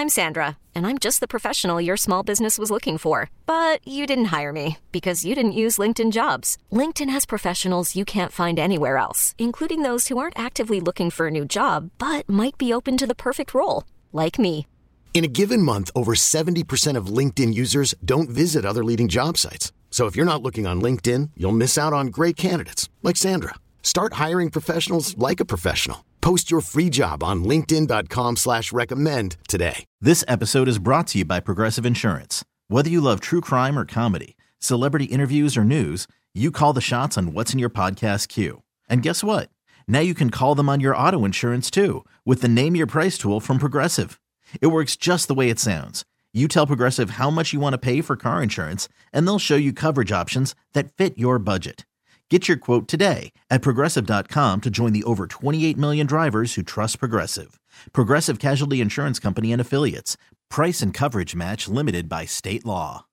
I'm Sandra, and I'm just the professional your small business was looking for. But you didn't hire me because you didn't use LinkedIn Jobs. LinkedIn has professionals you can't find anywhere else, including those who aren't actively looking for a new job, but might be open to the perfect role, like me. In a given month, over 70% of LinkedIn users don't visit other leading job sites. So if you're not looking on LinkedIn, you'll miss out on great candidates like Sandra. Start hiring professionals like a professional. Post your free job on linkedin.com/recommend today. This episode is brought to you by Progressive Insurance. Whether you love true crime or comedy, celebrity interviews or news, you call the shots on what's in your podcast queue. And guess what? Now you can call them on your auto insurance too with the Name Your Price tool from Progressive. It works just the way it sounds. You tell Progressive how much you want to pay for car insurance, and they'll show you coverage options that fit your budget. Get your quote today at Progressive.com to join the over 28 million drivers who trust Progressive. Progressive Casualty Insurance Company and Affiliates. Price and coverage match limited by state law.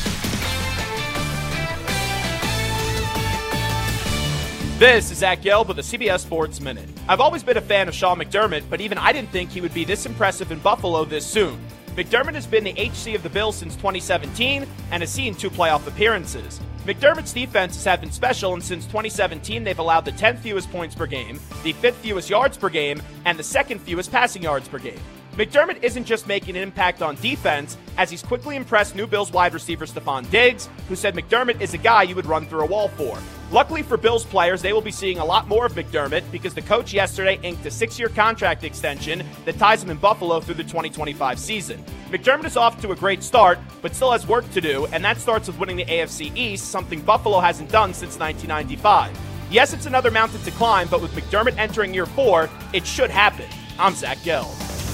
This is Zach Gelb with the CBS Sports Minute. I've always been a fan of Sean McDermott, but even I didn't think he would be this impressive in Buffalo this soon. McDermott has been the HC of the Bills since 2017 and has seen 2 playoff appearances. McDermott's defenses have been special, and since 2017, they've allowed the 10th fewest points per game, the 5th fewest yards per game, and the 2nd fewest passing yards per game. McDermott isn't just making an impact on defense, as he's quickly impressed new Bills wide receiver Stephon Diggs, who said McDermott is a guy you would run through a wall for. Luckily for Bills players, they will be seeing a lot more of McDermott because the coach yesterday inked a 6-year contract extension that ties him in Buffalo through the 2025 season. McDermott is off to a great start, but still has work to do, and that starts with winning the AFC East, something Buffalo hasn't done since 1995. Yes, it's another mountain to climb, but with McDermott entering year 4, it should happen. I'm Zach Gelb.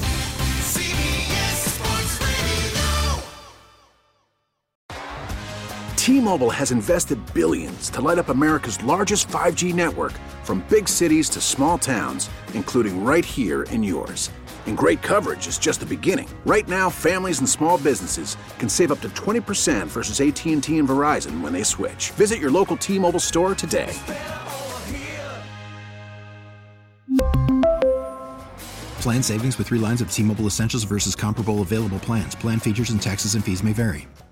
T-Mobile has invested billions to light up America's largest 5G network, from big cities to small towns, including right here in yours. And great coverage is just the beginning. Right now, families and small businesses can save up to 20% versus AT&T and Verizon when they switch. Visit your local T-Mobile store today. Plan savings with 3 lines of T-Mobile Essentials versus comparable available plans. Plan features and taxes and fees may vary.